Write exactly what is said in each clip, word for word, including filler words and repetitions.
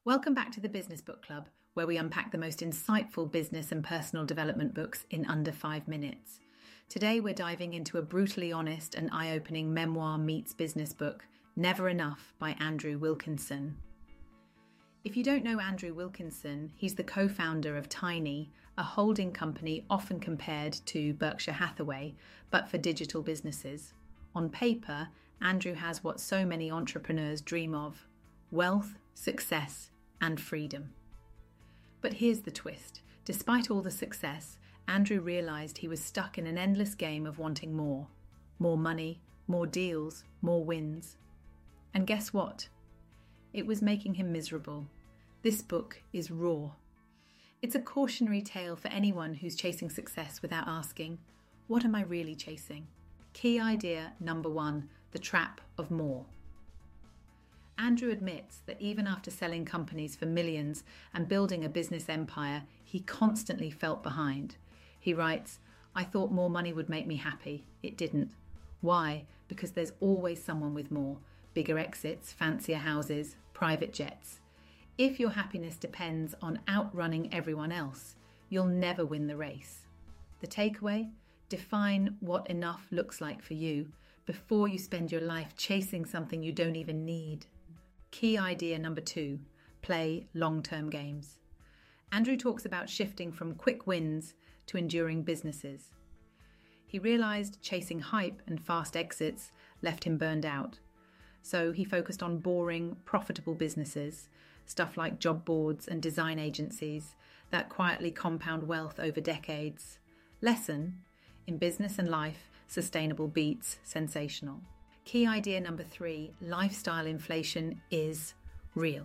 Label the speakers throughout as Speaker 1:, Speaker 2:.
Speaker 1: Welcome back to the Business Book Club, where we unpack the most insightful business and personal development books in under five minutes. Today we're diving into a brutally honest and eye-opening memoir meets business book, Never Enough by Andrew Wilkinson. If you don't know Andrew Wilkinson, he's the co-founder of Tiny, a holding company often compared to Berkshire Hathaway, but for digital businesses. On paper, Andrew has what so many entrepreneurs dream of: wealth, success, and freedom. But here's the twist. Despite all the success, Andrew realised he was stuck in an endless game of wanting more. More money, more deals, more wins. And guess what? It was making him miserable. This book is raw. It's a cautionary tale for anyone who's chasing success without asking, what am I really chasing? Key idea number one, the trap of more. Andrew admits that even after selling companies for millions and building a business empire, he constantly felt behind. He writes, I thought more money would make me happy. It didn't. Why? Because there's always someone with more. Bigger exits, fancier houses, private jets. If your happiness depends on outrunning everyone else, you'll never win the race. The takeaway? Define what enough looks like for you before you spend your life chasing something you don't even need. Key idea number two, play long-term games. Andrew talks about shifting from quick wins to enduring businesses. He realised chasing hype and fast exits left him burned out. So he focused on boring, profitable businesses, stuff like job boards and design agencies that quietly compound wealth over decades. Lesson: in business and life, sustainable beats sensational. Key idea number three, lifestyle inflation is real.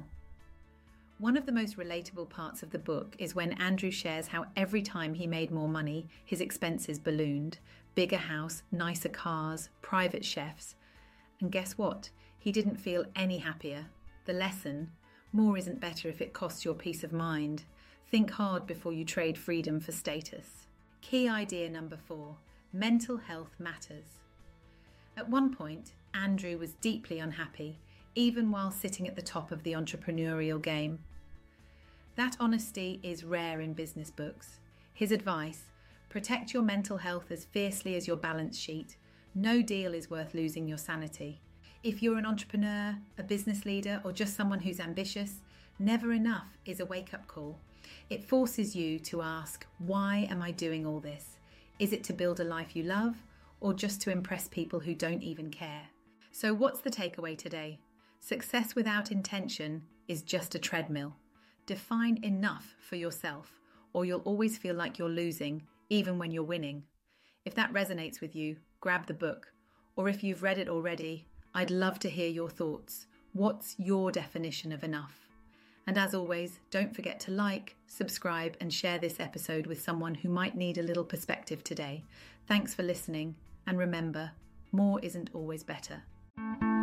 Speaker 1: One of the most relatable parts of the book is when Andrew shares how every time he made more money, his expenses ballooned. Bigger house, nicer cars, private chefs. And guess what? He didn't feel any happier. The lesson: more isn't better if it costs your peace of mind. Think hard before you trade freedom for status. Key idea number four, mental health matters. At one point, Andrew was deeply unhappy, even while sitting at the top of the entrepreneurial game. That honesty is rare in business books. His advice: protect your mental health as fiercely as your balance sheet. No deal is worth losing your sanity. If you're an entrepreneur, a business leader, or just someone who's ambitious, never enough is a wake-up call. It forces you to ask, why am I doing all this? Is it to build a life you love, or just to impress people who don't even care? So what's the takeaway today? Success without intention is just a treadmill. Define enough for yourself, or you'll always feel like you're losing, even when you're winning. If that resonates with you, grab the book. Or if you've read it already, I'd love to hear your thoughts. What's your definition of enough? And as always, don't forget to like, subscribe, and share this episode with someone who might need a little perspective today. Thanks for listening. And remember, more isn't always better.